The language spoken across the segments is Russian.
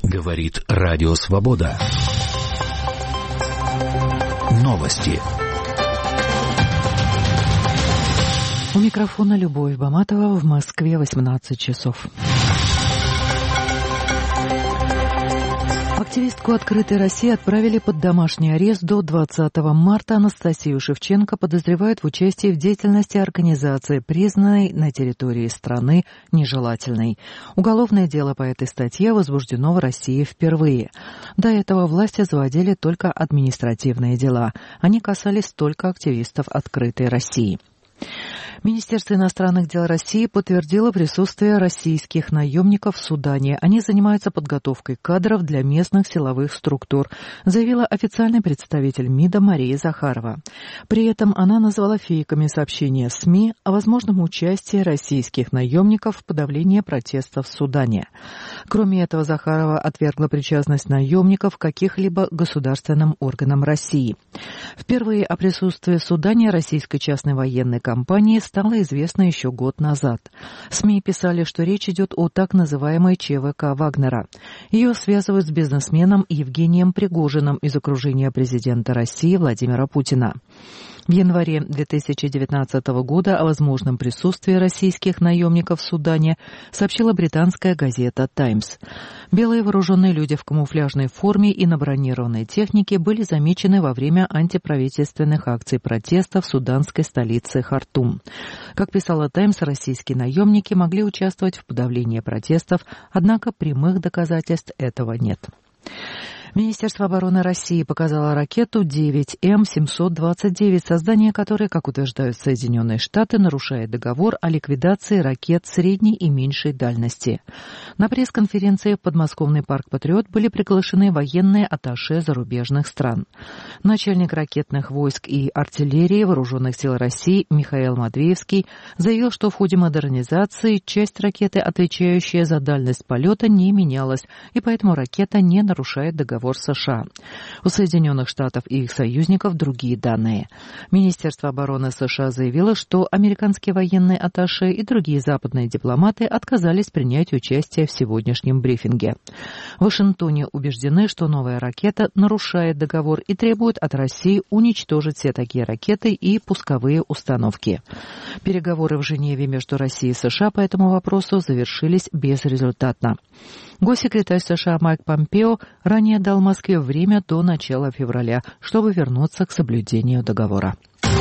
Говорит Радио Свобода. Новости. У микрофона Любовь Баматова, в Москве 18 часов. Активистку «Открытой России» отправили под домашний арест до 20 марта. Анастасию Шевченко подозревают в участии в деятельности организации, признанной на территории страны нежелательной. Уголовное дело по этой статье возбуждено в России впервые. До этого власти заводили только административные дела. Они касались только активистов «Открытой России». Министерство иностранных дел России подтвердило присутствие российских наемников в Судане. Они занимаются подготовкой кадров для местных силовых структур, заявила официальный представитель МИДа Мария Захарова. При этом она назвала фейками сообщения СМИ о возможном участии российских наемников в подавлении протестов в Судане. Кроме этого, Захарова отвергла причастность наемников к каких-либо государственным органам России. Впервые о присутствии в Судане российской частной военной компании стало известно еще год назад. СМИ писали, что речь идет о так называемой ЧВК Вагнера. Ее связывают с бизнесменом Евгением Пригожиным из окружения президента России Владимира Путина. В январе 2019 года о возможном присутствии российских наемников в Судане сообщила британская газета «Таймс». Белые вооруженные люди в камуфляжной форме и на бронированной технике были замечены во время антиправительственных акций протеста в суданской столице Хартум. Как писала «Таймс», российские наемники могли участвовать в подавлении протестов, однако прямых доказательств этого нет. Министерство обороны России показало ракету 9М729, создание которой, как утверждают Соединенные Штаты, нарушает договор о ликвидации ракет средней и меньшей дальности. На пресс-конференции в подмосковный парк «Патриот» были приглашены военные атташе зарубежных стран. Начальник ракетных войск и артиллерии Вооруженных сил России Михаил Матвеевский заявил, что в ходе модернизации часть ракеты, отвечающая за дальность полета, не менялась, и поэтому ракета не нарушает договор США. У Соединенных Штатов и их союзников другие данные. Министерство обороны США заявило, что американские военные атташе и другие западные дипломаты отказались принять участие в сегодняшнем брифинге. В Вашингтоне убеждены, что новая ракета нарушает договор и требует от России уничтожить все такие ракеты и пусковые установки. Переговоры в Женеве между Россией и США по этому вопросу завершились безрезультатно. Госсекретарь США Майк Помпео ранее дал Москве время до начала февраля, чтобы вернуться к соблюдению договора.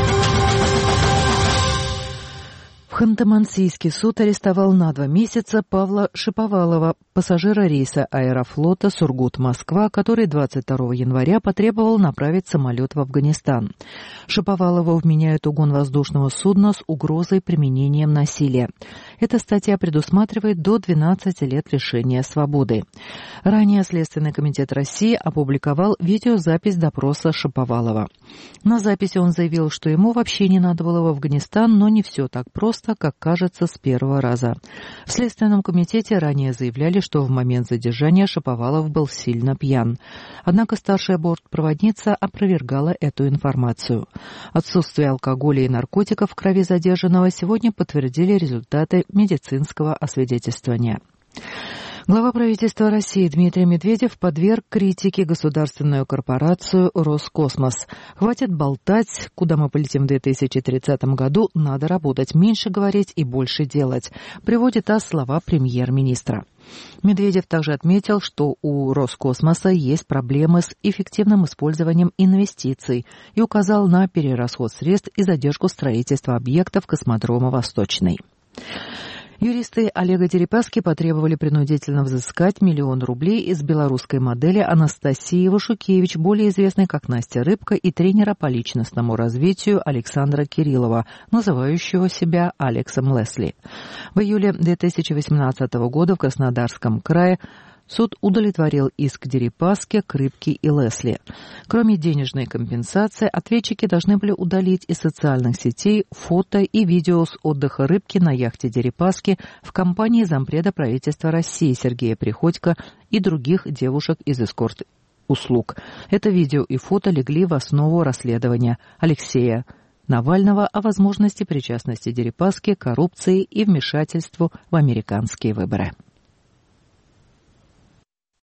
Ханты-Мансийский суд арестовал на 2 месяца Павла Шиповалова, пассажира рейса Аэрофлота Сургут-Москва, который 22 января потребовал направить самолет в Афганистан. Шиповалову вменяют угон воздушного судна с угрозой применением насилия. Эта статья предусматривает до 12 лет лишения свободы. Ранее Следственный комитет России опубликовал видеозапись допроса Шиповалова. На записи он заявил, что ему вообще не надо было в Афганистан, но не все так просто, как кажется с первого раза. В Следственном комитете ранее заявляли, что в момент задержания Шиповалов был сильно пьян. Однако старшая бортпроводница опровергала эту информацию. Отсутствие алкоголя и наркотиков в крови задержанного сегодня подтвердили результаты медицинского освидетельствования. Глава правительства России Дмитрий Медведев подверг критике государственную корпорацию «Роскосмос». «Хватит болтать, куда мы полетим в 2030 году, надо работать, меньше говорить и больше делать», приводит слова премьер-министра. Медведев также отметил, что у Роскосмоса есть проблемы с эффективным использованием инвестиций и указал на перерасход средств и задержку строительства объектов космодрома «Восточный». Юристы Олега Дерипаски потребовали принудительно взыскать 1 миллион рублей из белорусской модели Анастасии Вашукевич, более известной как Настя Рыбка, и тренера по личностному развитию Александра Кириллова, называющего себя Алексом Лесли. В июле 2018 года в Краснодарском крае суд удовлетворил иск Дерипаски, Рыбки и Лесли. Кроме денежной компенсации, ответчики должны были удалить из социальных сетей фото и видео с отдыха Рыбки на яхте Дерипаски в компании зампреда правительства России Сергея Приходько и других девушек из эскорт-услуг. Это видео и фото легли в основу расследования Алексея Навального о возможности причастности Дерипаски к коррупции и вмешательству в американские выборы.